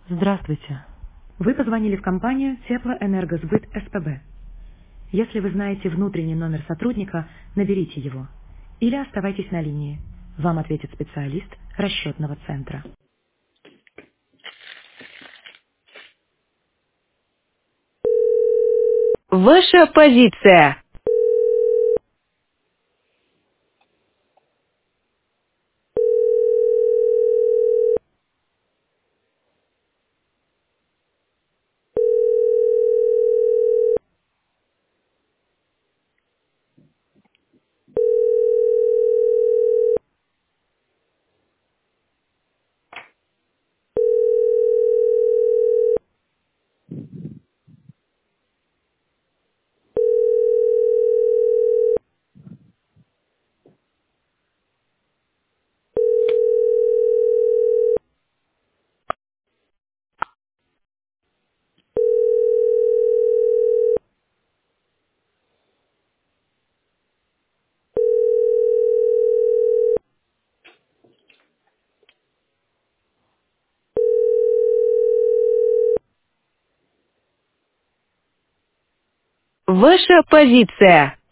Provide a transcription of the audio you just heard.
Здравствуйте. Вы позвонили в компанию Теплоэнергосбыт СПБ. Если вы знаете внутренний номер сотрудника, наберите его. Или оставайтесь на линии. Вам ответит специалист расчетного центра. Ваша позиция. Ваша позиция.